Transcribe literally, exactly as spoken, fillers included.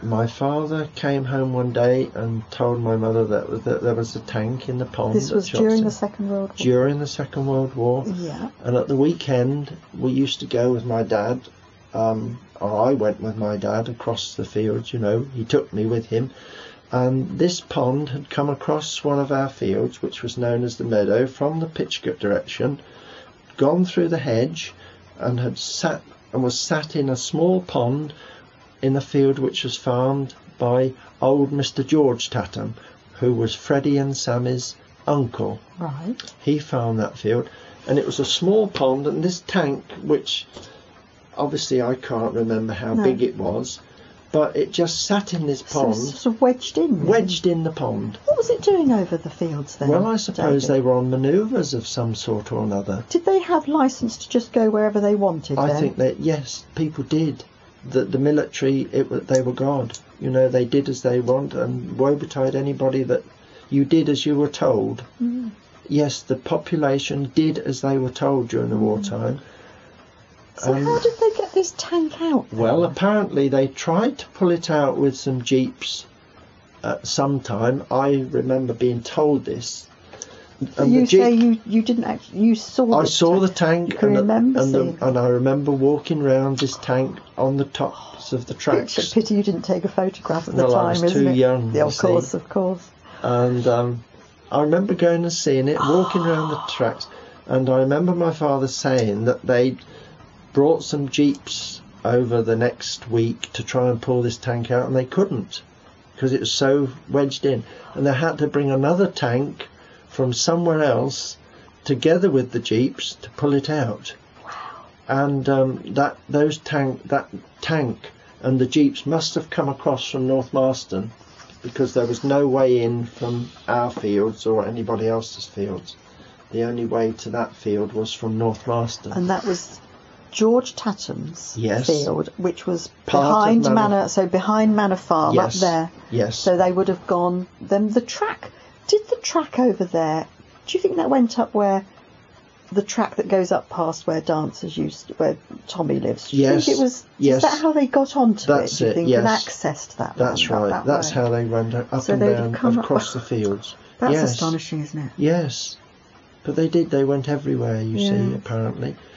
my father came home one day and told my mother that, that there was a tank in the pond. This was at during Chopston. the Second World War? During the Second World War. Yeah. And at the weekend, we used to go with my dad, um, or I went with my dad across the fields, you know, he took me with him. And this pond had come across one of our fields, which was known as the Meadow, from the Pitchcote direction, gone through the hedge, and had sat and was sat in a small pond in a field which was farmed by old Mister George Tatham, who was Freddie and Sammy's uncle. Right. He farmed that field, and it was a small pond, and this tank, which obviously I can't remember how No. big it was, but it just sat in this So pond, it's sort of wedged in. really. wedged in the pond. What was it doing over the fields then? Well, I suppose David? they were on manoeuvres of some sort or another. Did they have licence to just go wherever they wanted I then? think that, yes, people did. The, the military, it, wa- they were God. You know, they did as they want, and woe betide anybody that you did as you were told. Mm. Yes, the population did as they were told during the wartime. So Um, how did they get this tank out then? Well, apparently they tried to pull it out with some jeeps at some time. I remember being told this. And you the jeep, say you, you didn't actually, you saw I this saw the tank. tank, You can and, remember the, and, seeing the, and I remember walking around this tank on the tops of the It's tracks. a pity you didn't take a photograph at the Well, I time, was isn't too it? young, Yeah, you of course, see. of course. And um, I remember going and seeing it, walking around the tracks, and I remember my father saying that they'd brought some jeeps over the next week to try and pull this tank out, and they couldn't because it was so wedged in, and they had to bring another tank from somewhere else together with the jeeps to pull it out. And um, that those tank that tank and the jeeps must have come across from North Marston, because there was no way in from our fields or anybody else's fields. The only way to that field was from North Marston. And that was George Tatham's Yes. field, which was Part of behind Manor- Manor, so behind Manor Farm Yes. up there. Yes. So they would have gone. Then the track. Did the track over there? Do you think that went up where the track that goes up past where dancers used, where Tommy lives? Do you Yes, think it was? yes. Is that how they got onto That's it? Do you it, think yes. and accessed that? That's land, right. That, That's way? how they ran up So and they'd have down come up- across the fields. That's yes. astonishing, isn't it? Yes. But they did. They went everywhere, you Yeah. see, apparently.